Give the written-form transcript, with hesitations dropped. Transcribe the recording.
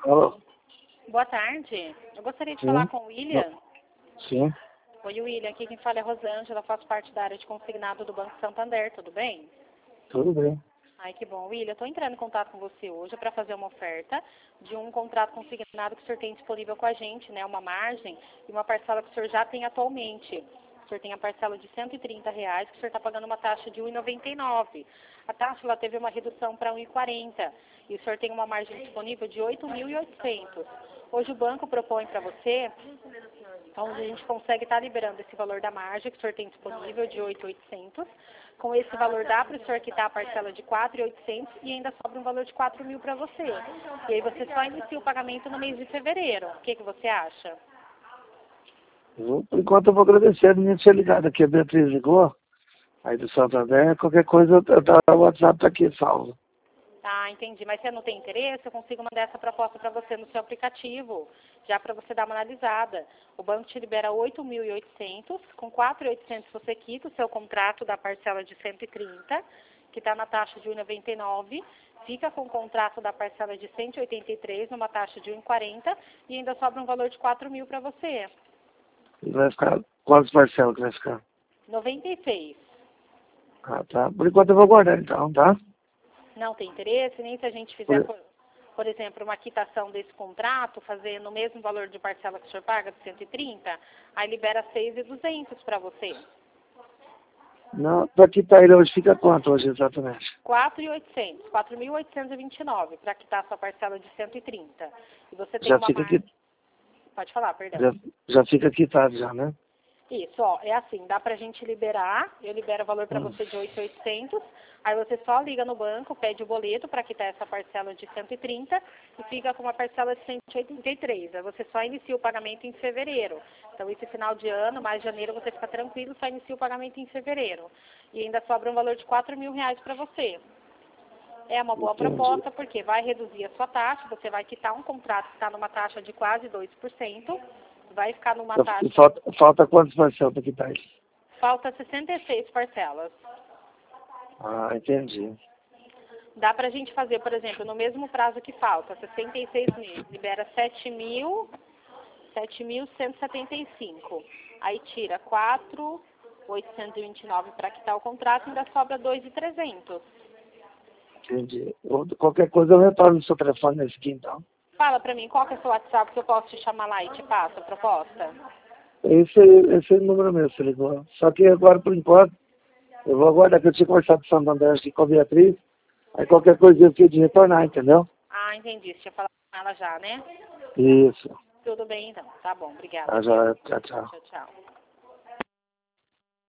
Alô? Boa tarde. Eu gostaria de Sim. falar com o William. Sim, Oi, William. Aqui quem fala é Rosângela. Faço parte da área de consignado do Banco Santander. Tudo bem? tudo bem. Ai, que bom. William, estou entrando em contato com você hoje para fazer uma oferta de um contrato consignado que o senhor tem disponível com a gente, né? Uma margem e uma parcela que o senhor já tem atualmente. O senhor tem a parcela de R$ 130, que o senhor está pagando uma taxa de R$ 1,99. A taxa ela teve uma redução para R$ 1,40. E o senhor tem uma margem disponível de R$ 8.800. Hoje o banco propõe para você, então a gente consegue estar liberando esse valor da margem que o senhor tem disponível de R$ 8.800. Com esse valor dá para o senhor quitar a parcela de R$ 4.800 e ainda sobra um valor de R$ 4.000 para você. E aí você só inicia o pagamento no mês de fevereiro. O que você acha? Por enquanto eu vou agradecer a menina ter ligado aqui. A Beatriz ligou, aí do Santander. Qualquer coisa, o WhatsApp tá aqui salvo. Ah, entendi. Mas se não tem interesse, eu consigo mandar essa proposta para você no seu aplicativo, já para você dar uma analisada. O banco te libera 8.800, com 4.800 você quita o seu contrato da parcela de 130, que está na taxa de 1,99, fica com o contrato da parcela de 183, numa taxa de 1,40, e ainda sobra um valor de 4.000 para você. E vai ficar, quantas parcelas que vai ficar? 96. Ah, tá. Por enquanto eu vou guardar então, tá? Não tem interesse, nem se a gente fizer, por exemplo, uma quitação desse contrato, fazer no mesmo valor de parcela que o senhor paga, de 130, aí libera 6.200 para você. Não, pra quitar ele hoje fica quanto hoje exatamente? 4.800, 4.829 para quitar sua parcela de 130. E você tem Já uma fica margem. aqui, Pode falar, perdão. já fica quitado já, né? Isso, ó, é assim, dá pra gente liberar, eu libero o valor para você de 8.800, aí você só liga no banco, pede o boleto para quitar essa parcela de 130 e fica com uma parcela de 183. Aí você só inicia o pagamento em fevereiro. Então, esse final de ano, mais janeiro, você fica tranquilo, só inicia o pagamento em fevereiro. E ainda sobra um valor de R$ 4.000 para você. É uma boa Entendi. proposta, porque vai reduzir a sua taxa, você vai quitar um contrato que está numa taxa de quase 2%, vai ficar numa taxa... E falta quantas parcelas pra quitar ele? Falta 66 parcelas. Ah, entendi. Dá pra gente fazer, por exemplo, no mesmo prazo que falta, 66 meses, libera 7.175. Aí tira 4.829 para quitar o contrato e ainda sobra 2.300. Entendi. Qualquer coisa eu retorno no seu telefone nesse aqui então. Fala pra mim, qual que é o seu WhatsApp que eu posso te chamar lá e te passo a proposta? Esse é o número meu, você ligou. Só que agora, por enquanto, eu vou aguardar que eu tinha conversado com o Santander aqui com a Beatriz. Aí qualquer coisa eu fico de retornar, entendeu? Ah, entendi. Você tinha falado com ela já, né? Isso. Tudo bem, então. Tá bom, obrigada. Tá, já. Tchau, tchau. Tchau, tchau.